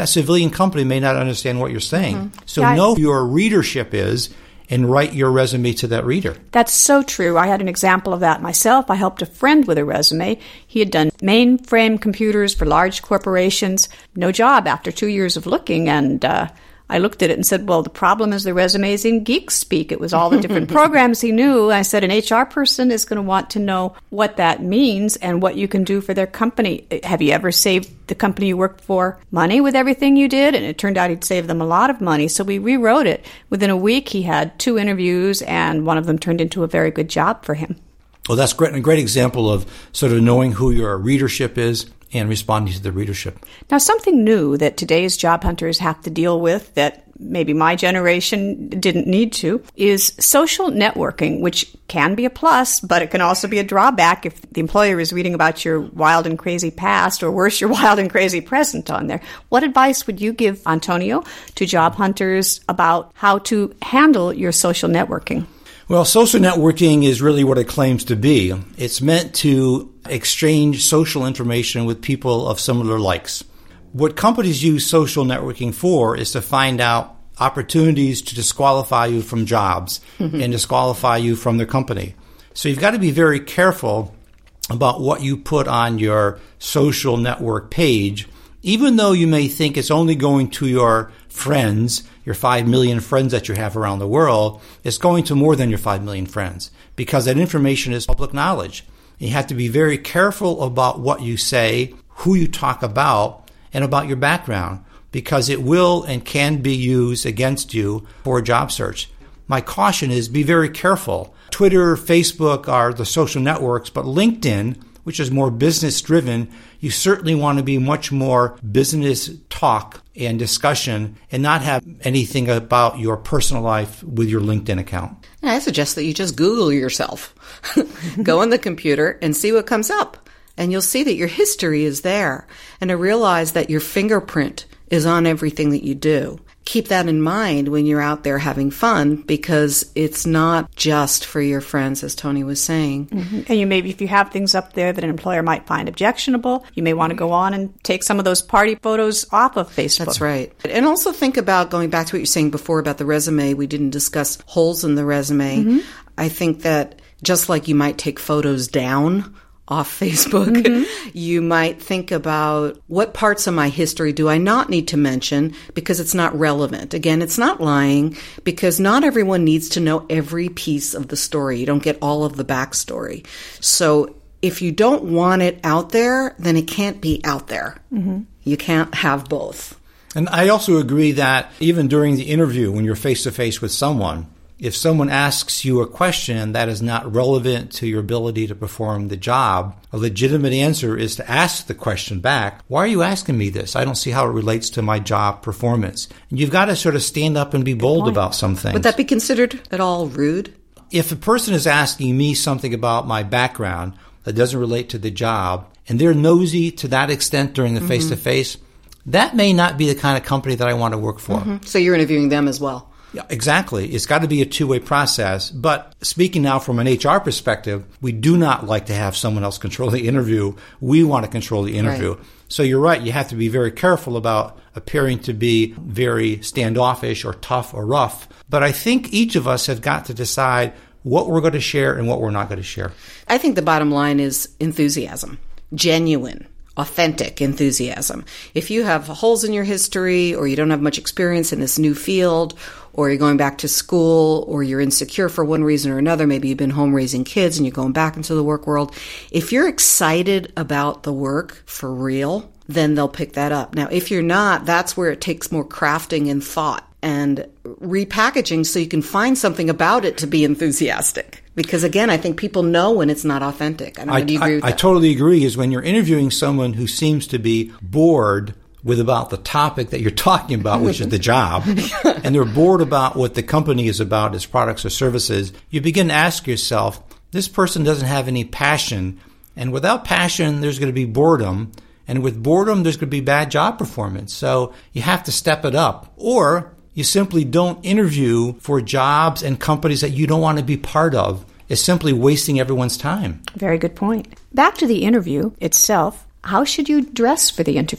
that civilian company may not understand what you're saying. Mm-hmm. So yeah, know I- who your readership is and write your resume to that reader. That's so true. I had an example of that myself. I helped a friend with a resume. He had done mainframe computers for large corporations. No job after two years of looking, and uh, I looked at it and said, well, the problem is the resume is in geek speak. It was all the different programs he knew. I said, an H R person is going to want to know what that means and what you can do for their company. Have you ever saved the company you worked for money with everything you did? And it turned out he'd saved them a lot of money. So we rewrote it. Within a week, he had two interviews, and one of them turned into a very good job for him. Well, that's great. A great example of sort of knowing who your readership is and responding to the readership. Now, something new that today's job hunters have to deal with that maybe my generation didn't need to is social networking, which can be a plus, but it can also be a drawback if the employer is reading about your wild and crazy past, or worse, your wild and crazy present on there. What advice would you give, Antonio, to job hunters about how to handle your social networking? Well, social networking is really what it claims to be. It's meant to exchange social information with people of similar likes. What companies use social networking for is to find out opportunities to disqualify you from jobs mm-hmm. and disqualify you from their company. So you've got to be very careful about what you put on your social network page, even though you may think it's only going to your friends, your five million friends that you have around the world. It's going to more than your five million friends, because that information is public knowledge. You have to be very careful about what you say, who you talk about, and about your background, because it will and can be used against you for a job search. My caution is be very careful. Twitter, Facebook are the social networks, but LinkedIn, which is more business-driven, you certainly want to be much more business talk and discussion and not have anything about your personal life with your LinkedIn account. I suggest that you just Google yourself. Go on the computer and see what comes up. And you'll see that your history is there. And to realize that your fingerprint is on everything that you do. Keep that in mind when you're out there having fun, because it's not just for your friends, as Tony was saying. Mm-hmm. And you maybe, if you have things up there that an employer might find objectionable, you may want to go on and take some of those party photos off of Facebook. That's right. And also think about, going back to what you were saying before about the resume, we didn't discuss holes in the resume. Mm-hmm. I think that just like you might take photos down off Facebook, mm-hmm. you might think about, what parts of my history do I not need to mention because it's not relevant? Again, it's not lying, because not everyone needs to know every piece of the story. You don't get all of the backstory. So if you don't want it out there, then it can't be out there. Mm-hmm. You can't have both. And I also agree that even during the interview, when you're face-to-face with someone, if someone asks you a question that is not relevant to your ability to perform the job, a legitimate answer is to ask the question back, why are you asking me this? I don't see how it relates to my job performance. And you've got to sort of stand up and be bold about some things. Would that be considered at all rude? If a person is asking me something about my background that doesn't relate to the job, and they're nosy to that extent during the mm-hmm. face-to-face, that may not be the kind of company that I want to work for. Mm-hmm. So you're interviewing them as well. Yeah, exactly. It's got to be a two-way process. But speaking now from an H R perspective, we do not like to have someone else control the interview. We want to control the interview. Right. So you're right. You have to be very careful about appearing to be very standoffish or tough or rough. But I think each of us have got to decide what we're going to share and what we're not going to share. I think the bottom line is enthusiasm, genuine, authentic enthusiasm. If you have holes in your history, or you don't have much experience in this new field, or you're going back to school, or you're insecure for one reason or another, maybe you've been home raising kids and you're going back into the work world, if you're excited about the work for real, then they'll pick that up. Now, if you're not, that's where it takes more crafting and thought and repackaging so you can find something about it to be enthusiastic. Because again, I think people know when it's not authentic. I don't know, I, do you agree I, with I that? totally agree. Is when you're interviewing someone who seems to be bored with about the topic that you're talking about, which is the job, and they're bored about what the company is about, its products or services, you begin to ask yourself, this person doesn't have any passion. And without passion, there's going to be boredom. And with boredom, there's going to be bad job performance. So you have to step it up. Or you simply don't interview for jobs and companies that you don't want to be part of. It's simply wasting everyone's time. Very good point. Back to the interview itself. How should you dress for the interview?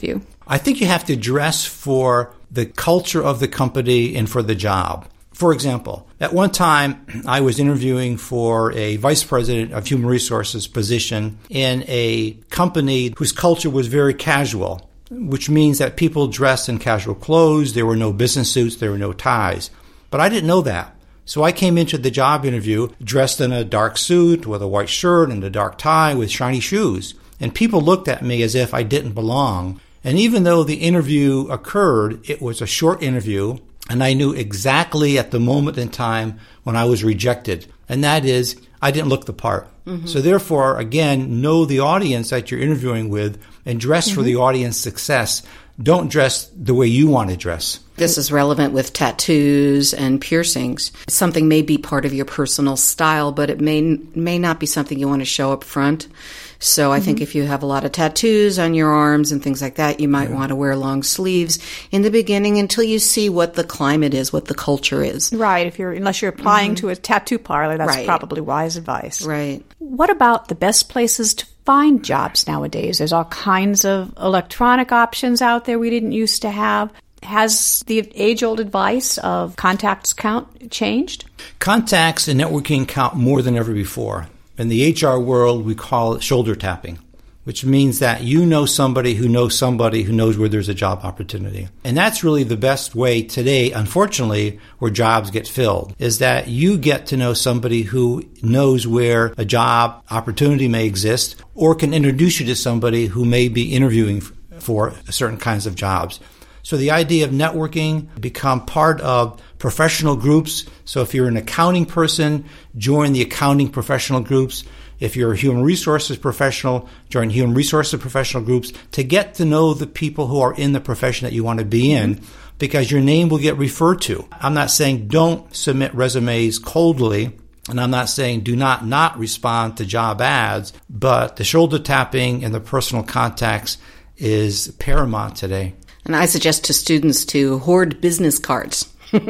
I think you have to dress for the culture of the company and for the job. For example, at one time, I was interviewing for a vice president of human resources position in a company whose culture was very casual, which means that people dressed in casual clothes. There were no business suits. There were no ties. But I didn't know that. So I came into the job interview dressed in a dark suit with a white shirt and a dark tie with shiny shoes. And people looked at me as if I didn't belong. And even though the interview occurred, it was a short interview, and I knew exactly at the moment in time when I was rejected. And that is, I didn't look the part. Mm-hmm. So therefore, again, know the audience that you're interviewing with and dress mm-hmm. for the audience success. Don't dress the way you want to dress. This is relevant with tattoos and piercings. Something may be part of your personal style, but it may may not be something you want to show up front. So I mm-hmm. think if you have a lot of tattoos on your arms and things like that, you might yeah. want to wear long sleeves in the beginning until you see what the climate is, what the culture is. Right. If you're unless you're applying mm-hmm. to a tattoo parlor, that's right. probably wise advice. Right. What about the best places to find jobs nowadays? There's all kinds of electronic options out there we didn't used to have. Has the age-old advice of contacts count changed? Contacts and networking count more than ever before. In the H R world, we call it shoulder tapping, which means that you know somebody who knows somebody who knows where there's a job opportunity. And that's really the best way today, unfortunately, where jobs get filled, is that you get to know somebody who knows where a job opportunity may exist or can introduce you to somebody who may be interviewing for certain kinds of jobs. So the idea of networking become part of professional groups. So if you're an accounting person, join the accounting professional groups. If you're a human resources professional, join human resources professional groups to get to know the people who are in the profession that you want to be in, because your name will get referred to. I'm not saying don't submit resumes coldly, and I'm not saying do not not respond to job ads, but the shoulder tapping and the personal contacts is paramount today. And I suggest to students to hoard business cards.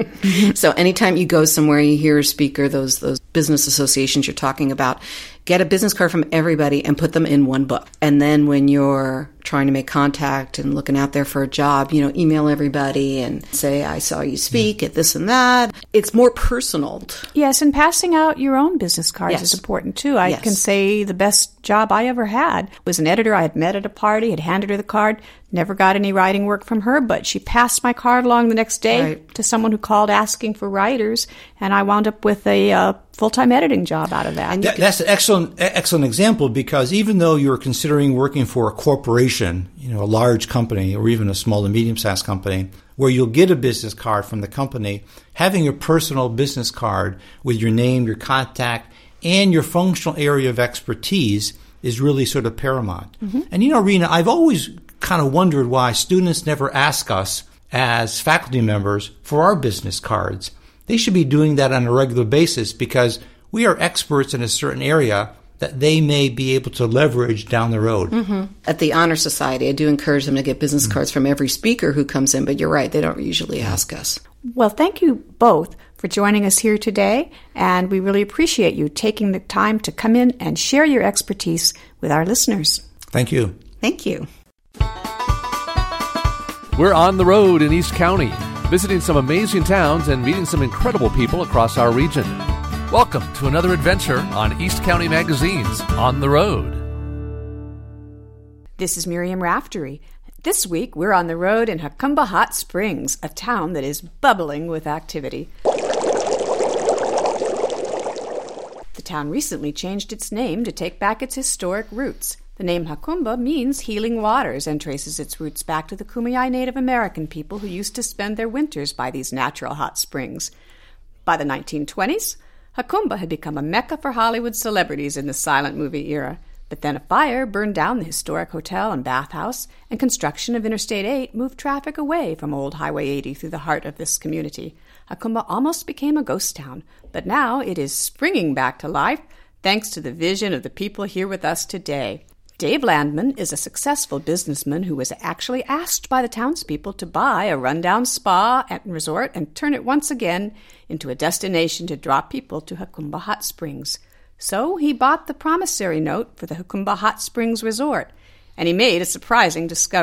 So anytime you go somewhere, you hear a speaker, those those business associations you're talking about, get a business card from everybody and put them in one book. And then when you're trying to make contact and looking out there for a job, you know, email everybody and say, I saw you speak at this and that. It's more personal. Yes, and passing out your own business cards yes. is important too. I yes. can say the best job I ever had was an editor I had met at a party, had handed her the card, never got any writing work from her, but she passed my card along the next day right. to someone who called asking for writers, and I wound up with a uh, full-time editing job out of that. that that's an excellent, excellent example, because even though you're considering working for a corporation, you know, a large company or even a small to medium-sized company, where you'll get a business card from the company, having a personal business card with your name, your contact, and your functional area of expertise is really sort of paramount. Mm-hmm. And, you know, Rena, I've always kind of wondered why students never ask us as faculty members for our business cards. They should be doing that on a regular basis, because we are experts in a certain area that they may be able to leverage down the road. Mm-hmm. At the Honor Society, I do encourage them to get business mm-hmm. cards from every speaker who comes in, but you're right, they don't usually ask us. Well, thank you both for joining us here today, and we really appreciate you taking the time to come in and share your expertise with our listeners. Thank you. Thank you. We're on the road in East County, visiting some amazing towns and meeting some incredible people across our region. Welcome to another adventure on East County Magazine's On the Road. This is Miriam Raftery. This week, we're on the road in Jacumba Hot Springs, a town that is bubbling with activity. The town recently changed its name to take back its historic roots. The name Jacumba means healing waters and traces its roots back to the Kumeyaay Native American people who used to spend their winters by these natural hot springs. By the nineteen twenties, Jacumba had become a mecca for Hollywood celebrities in the silent movie era. But then a fire burned down the historic hotel and bathhouse, and construction of Interstate eight moved traffic away from Old Highway eighty through the heart of this community. Jacumba almost became a ghost town, but now it is springing back to life thanks to the vision of the people here with us today. Dave Landman is a successful businessman who was actually asked by the townspeople to buy a rundown spa and resort and turn it once again into a destination to draw people to Jacumba Hot Springs. So he bought the promissory note for the Jacumba Hot Springs Resort, and he made a surprising discovery.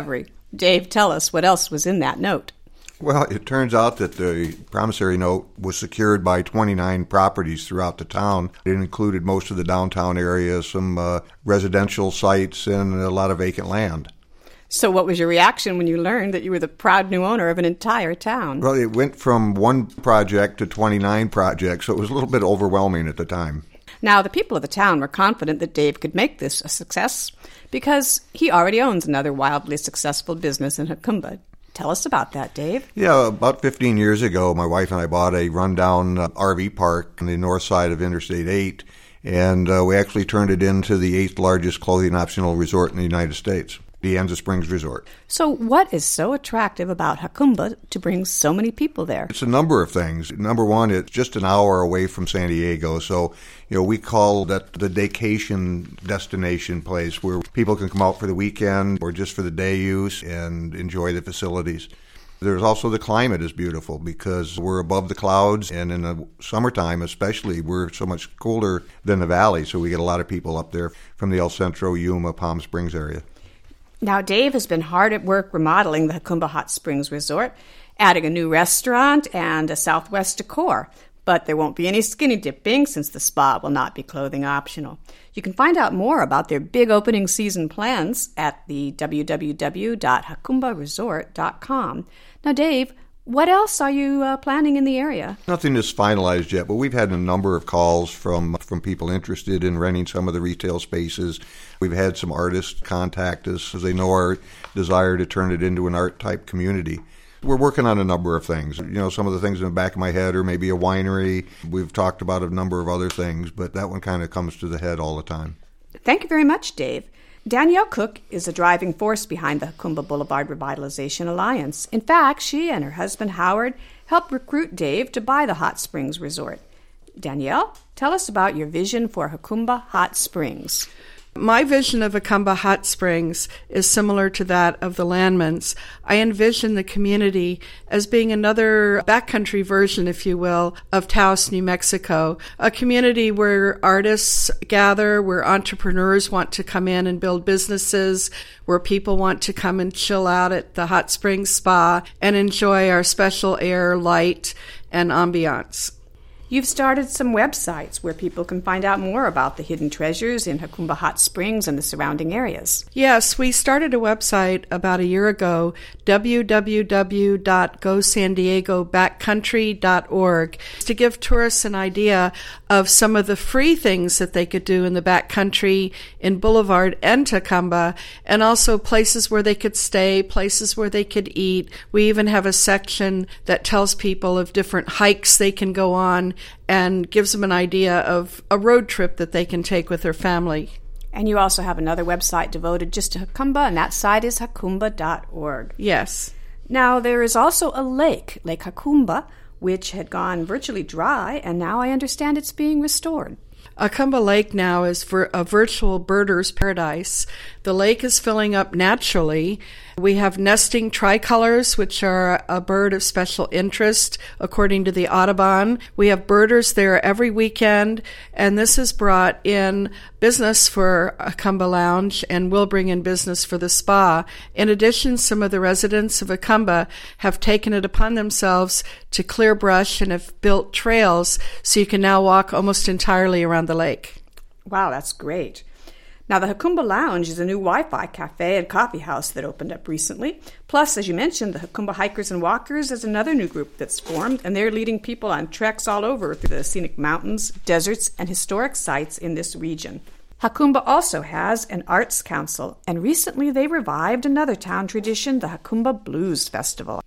Dave, tell us what else was in that note. Well, it turns out that the promissory note was secured by twenty-nine properties throughout the town. It included most of the downtown area, some uh, residential sites, and a lot of vacant land. So what was your reaction when you learned that you were the proud new owner of an entire town? Well, it went from one project to twenty-nine projects, so it was a little bit overwhelming at the time. Now, the people of the town were confident that Dave could make this a success because he already owns another wildly successful business in Jacumba. Tell us about that, Dave. Yeah, about fifteen years ago, my wife and I bought a rundown uh, R V park on the north side of Interstate eight, and uh, we actually turned it into the eighth largest clothing optional resort in the United States, the Anza Springs Resort. So what is so attractive about Jacumba to bring so many people there? It's a number of things. Number one, it's just an hour away from San Diego, so you know we call that the vacation destination place where people can come out for the weekend or just for the day use and enjoy the facilities. There's also the climate is beautiful because we're above the clouds, and in the summertime especially, we're so much cooler than the valley, so we get a lot of people up there from the El Centro, Yuma, Palm Springs area. Now, Dave has been hard at work remodeling the Jacumba Hot Springs Resort, adding a new restaurant and a Southwest decor. But there won't be any skinny dipping since the spa will not be clothing optional. You can find out more about their big opening season plans at the w w w dot jacumba resort dot com. Now, Dave, what else are you uh, planning in the area? Nothing is finalized yet, but we've had a number of calls from from people interested in renting some of the retail spaces. We've had some artists contact us because they know our desire to turn it into an art-type community. We're working on a number of things. You know, some of the things in the back of my head are maybe a winery. We've talked about a number of other things, but that one kind of comes to the head all the time. Thank you very much, Dave. Danielle Cook is a driving force behind the Jacumba Boulevard Revitalization Alliance. In fact, she and her husband Howard helped recruit Dave to buy the Hot Springs Resort. Danielle, tell us about your vision for Jacumba Hot Springs. My vision of Jacumba Hot Springs is similar to that of the Landmans. I envision the community as being another backcountry version, if you will, of Taos, New Mexico, a community where artists gather, where entrepreneurs want to come in and build businesses, where people want to come and chill out at the Hot Springs Spa and enjoy our special air, light, and ambiance. You've started some websites where people can find out more about the hidden treasures in Jacumba Hot Springs and the surrounding areas. Yes, we started a website about a year ago, w w w dot go san diego backcountry dot org, to give tourists an idea of some of the free things that they could do in the backcountry, in Boulevard and Jacumba, and also places where they could stay, places where they could eat. We even have a section that tells people of different hikes they can go on and gives them an idea of a road trip that they can take with their family. And you also have another website devoted just to Jacumba, and that site is jacumba dot org. Yes. Now, there is also a lake, Lake Jacumba, which had gone virtually dry, and now I understand it's being restored. Jacumba Lake now is for a virtual birder's paradise. The lake is filling up naturally. We have nesting tricolors, which are a bird of special interest, according to the Audubon. We have birders there every weekend, and this has brought in business for Jacumba Lounge and will bring in business for the spa. In addition, some of the residents of Jacumba have taken it upon themselves to clear brush and have built trails, so you can now walk almost entirely around the lake. Wow, that's great. Now, the Jacumba Lounge is a new Wi-Fi cafe and coffee house that opened up recently. Plus, as you mentioned, the Jacumba Hikers and Walkers is another new group that's formed, and they're leading people on treks all over through the scenic mountains, deserts, and historic sites in this region. Jacumba also has an arts council, and recently they revived another town tradition, the Jacumba Blues Festival.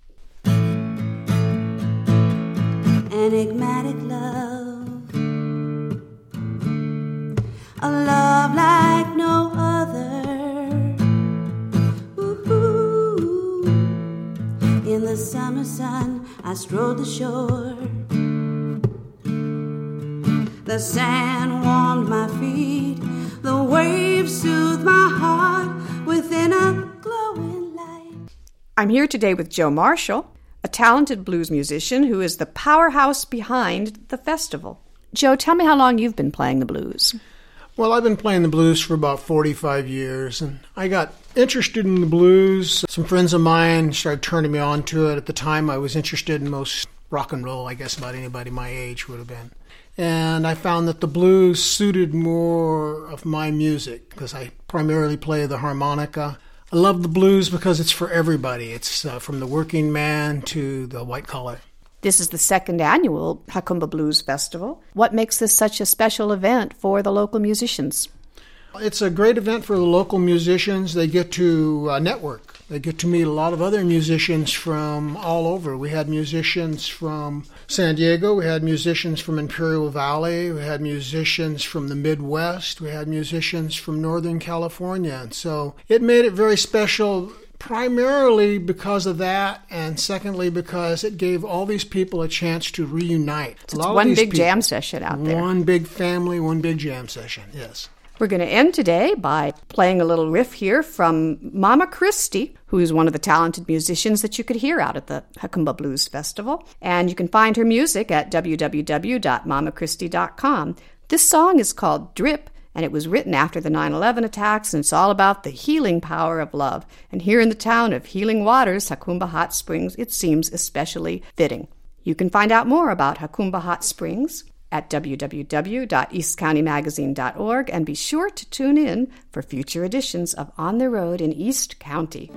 Enigmatic love, a love like no other. Ooh, in the summer sun, I strolled the shore. The sand warmed my feet, the waves soothed my heart within a glowing light. I'm here today with Joe Marshall, a talented blues musician who is the powerhouse behind the festival. Joe, tell me how long you've been playing the blues. Well, I've been playing the blues for about forty-five years, and I got interested in the blues. Some friends of mine started turning me on to it. At the time, I was interested in most rock and roll, I guess about anybody my age would have been. And I found that the blues suited more of my music because I primarily play the harmonica. I love the blues because it's for everybody. It's uh, from the working man to the white collar. This is the second annual Jacumba Blues Festival. What makes this such a special event for the local musicians? It's a great event for the local musicians. They get to uh, network. They get to meet a lot of other musicians from all over. We had musicians from San Diego. We had musicians from Imperial Valley. We had musicians from the Midwest. We had musicians from Northern California. And so it made it very special, primarily because of that, and secondly because it gave all these people a chance to reunite. It's one big people, jam session out there. One big family, one big jam session, yes. We're going to end today by playing a little riff here from Mama Christie, who is one of the talented musicians that you could hear out at the Jacumba Blues Festival. And you can find her music at w w w dot mama christie dot com. This song is called Drip, and it was written after the nine eleven attacks, and it's all about the healing power of love. And here in the town of Healing Waters, Jacumba Hot Springs, it seems especially fitting. You can find out more about Jacumba Hot Springs at w w w dot east county magazine dot org, and be sure to tune in for future editions of On the Road in East County.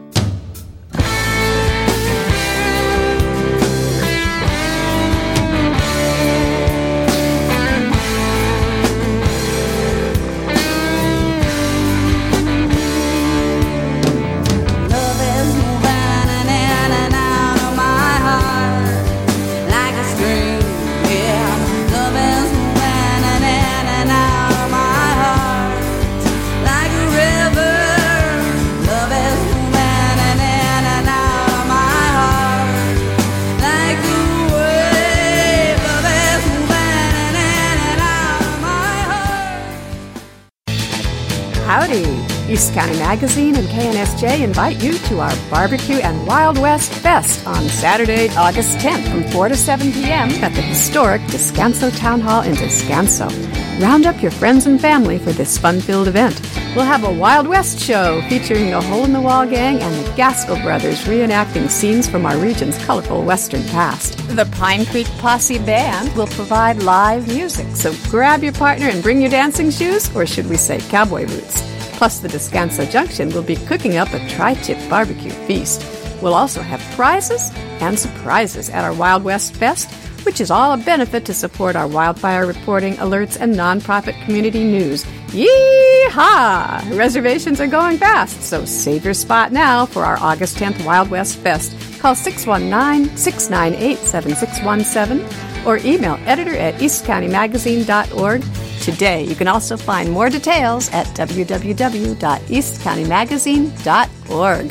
Howdy! East County Magazine and K N S J invite you to our Barbecue and Wild West Fest on Saturday, August tenth from four to seven p.m. at the historic Descanso Town Hall in Descanso. Round up your friends and family for this fun-filled event. We'll have a Wild West show featuring the Hole in the Wall Gang and the Gaskell Brothers reenacting scenes from our region's colorful western past. The Pine Creek Posse Band will provide live music, so grab your partner and bring your dancing shoes, or should we say cowboy boots. Plus, the Descanso Junction will be cooking up a tri-tip barbecue feast. We'll also have prizes and surprises at our Wild West Fest, which is all a benefit to support our wildfire reporting, alerts, and nonprofit community news. Yee-haw! Reservations are going fast, so save your spot now for our August tenth Wild West Fest. Call six one nine, six nine eight, seven six one seven or email editor at east county magazine dot org. Today, you can also find more details at w w w dot east county magazine dot org.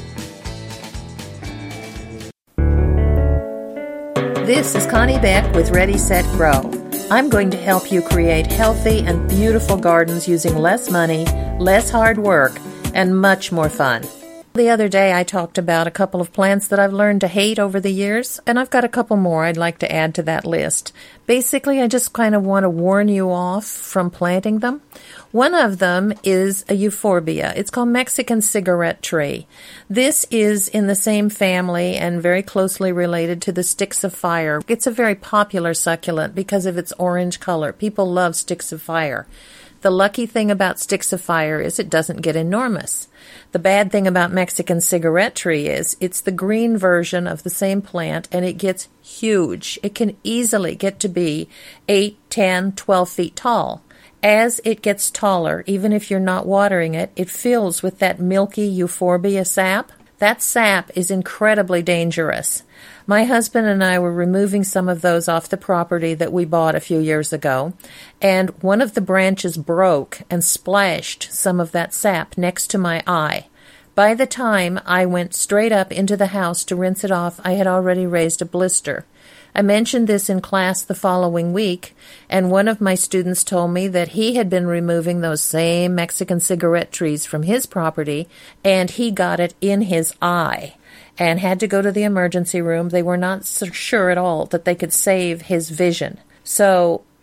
This is Connie Beck with Ready, Set, Grow. I'm going to help you create healthy and beautiful gardens using less money, less hard work, and much more fun. The other day I talked about a couple of plants that I've learned to hate over the years, and I've got a couple more I'd like to add to that list. Basically, I just kind of want to warn you off from planting them. One of them is a euphorbia. It's called Mexican cigarette tree. This is in the same family and very closely related to the sticks of fire. It's a very popular succulent because of its orange color. People love sticks of fire. The lucky thing about sticks of fire is it doesn't get enormous. The bad thing about Mexican cigarette tree is it's the green version of the same plant, and it gets huge. It can easily get to be eight, ten, twelve feet tall. As it gets taller, even if you're not watering it, it fills with that milky euphorbia sap. That sap is incredibly dangerous. My husband and I were removing some of those off the property that we bought a few years ago, and one of the branches broke and splashed some of that sap next to my eye. By the time I went straight up into the house to rinse it off, I had already raised a blister. I mentioned this in class the following week, and one of my students told me that he had been removing those same Mexican cigarette trees from his property, and he got it in his eye and had to go to the emergency room. They were not so sure at all that they could save his vision. So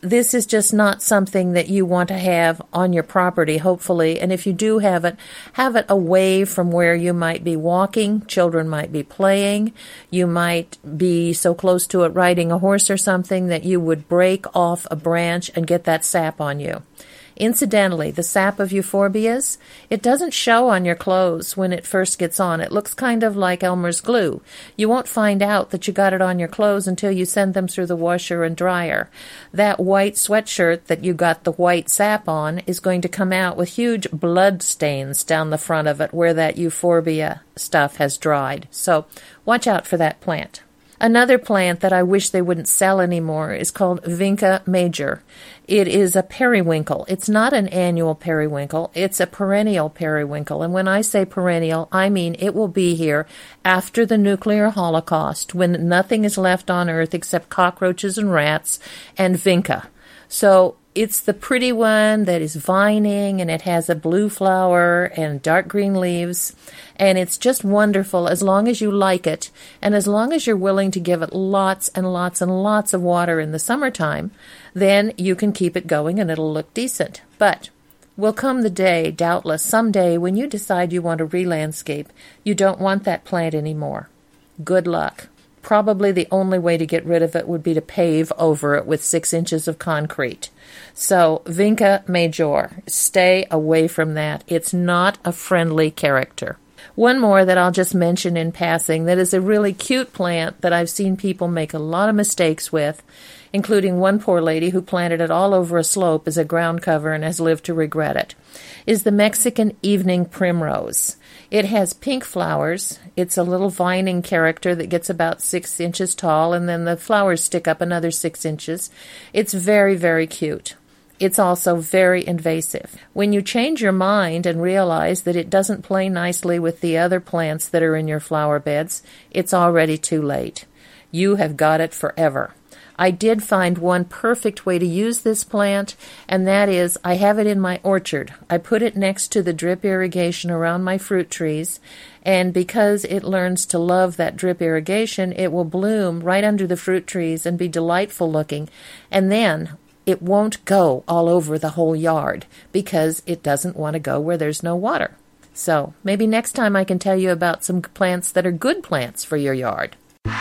this is just not something that you want to have on your property, hopefully. And if you do have it, have it away from where you might be walking. Children might be playing. You might be so close to it riding a horse or something that you would break off a branch and get that sap on you. Incidentally, the sap of euphorbias, it doesn't show on your clothes when it first gets on. It looks kind of like Elmer's glue. You won't find out that you got it on your clothes until you send them through the washer and dryer. That white sweatshirt that you got the white sap on is going to come out with huge blood stains down the front of it where that euphorbia stuff has dried. So watch out for that plant. Another plant that I wish they wouldn't sell anymore is called Vinca major. It is a periwinkle. It's not an annual periwinkle. It's a perennial periwinkle. And when I say perennial, I mean it will be here after the nuclear holocaust when nothing is left on Earth except cockroaches and rats and vinca. So it's the pretty one that is vining, and it has a blue flower and dark green leaves, and it's just wonderful as long as you like it, and as long as you're willing to give it lots and lots and lots of water in the summertime, then you can keep it going and it'll look decent. But will come the day, doubtless, someday when you decide you want to re-landscape. You don't want that plant anymore. Good luck. Probably the only way to get rid of it would be to pave over it with six inches of concrete. So, Vinca major, stay away from that. It's not a friendly character. One more that I'll just mention in passing that is a really cute plant that I've seen people make a lot of mistakes with, including one poor lady who planted it all over a slope as a ground cover and has lived to regret it, is the Mexican evening primrose. It has pink flowers. It's a little vining character that gets about six inches tall, and then the flowers stick up another six inches. It's very, very cute. It's also very invasive. When you change your mind and realize that it doesn't play nicely with the other plants that are in your flower beds, it's already too late. You have got it forever. I did find one perfect way to use this plant, and that is I have it in my orchard. I put it next to the drip irrigation around my fruit trees, and because it learns to love that drip irrigation, it will bloom right under the fruit trees and be delightful looking, and then it won't go all over the whole yard because it doesn't want to go where there's no water. So maybe next time I can tell you about some plants that are good plants for your yard.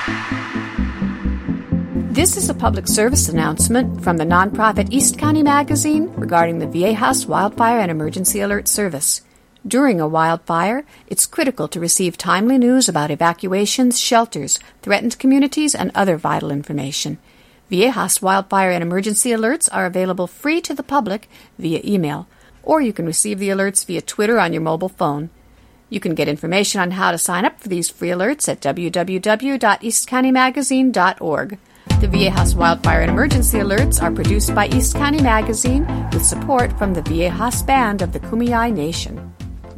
This is a public service announcement from the nonprofit East County Magazine regarding the Viejas Wildfire and Emergency Alert Service. During a wildfire, it's critical to receive timely news about evacuations, shelters, threatened communities, and other vital information. Viejas Wildfire and Emergency Alerts are available free to the public via email, or you can receive the alerts via Twitter on your mobile phone. You can get information on how to sign up for these free alerts at w w w dot east county magazine dot org. The Viejas Wildfire and Emergency Alerts are produced by East County Magazine with support from the Viejas Band of the Kumeyaay Nation.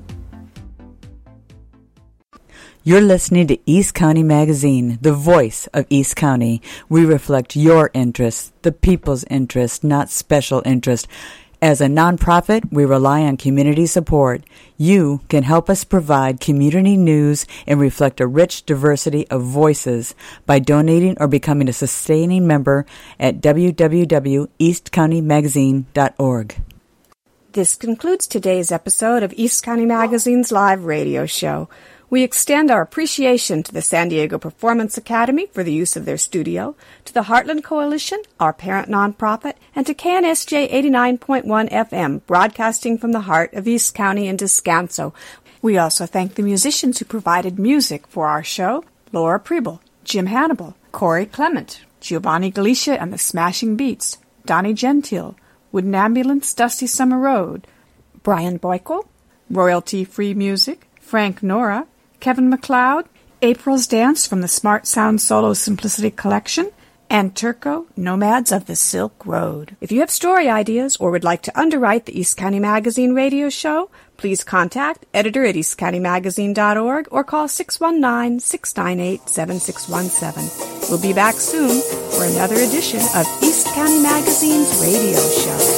You're listening to East County Magazine, the voice of East County. We reflect your interests, the people's interest, not special interest. As a nonprofit, we rely on community support. You can help us provide community news and reflect a rich diversity of voices by donating or becoming a sustaining member at w w w dot east county magazine dot org. This concludes today's episode of East County Magazine's live radio show. We extend our appreciation to the San Diego Performance Academy for the use of their studio, to the Heartland Coalition, our parent nonprofit, and to K N S J eighty-nine point one F M, broadcasting from the heart of East County and Descanso. We also thank the musicians who provided music for our show: Laura Preble, Jim Hannibal, Corey Clement, Giovanni Galicia and the Smashing Beats, Donnie Gentile, Wooden Ambulance, Dusty Summer Road, Brian Boyko, Royalty-Free Music, Frank Nora, Kevin MacLeod, April's Dance from the Smart Sound Solo Simplicity Collection, and Turco, Nomads of the Silk Road. If you have story ideas or would like to underwrite the East County Magazine radio show, please contact editor at east county magazine dot org or call six one nine, six nine eight, seven six one seven. We'll be back soon for another edition of East County Magazine's radio show.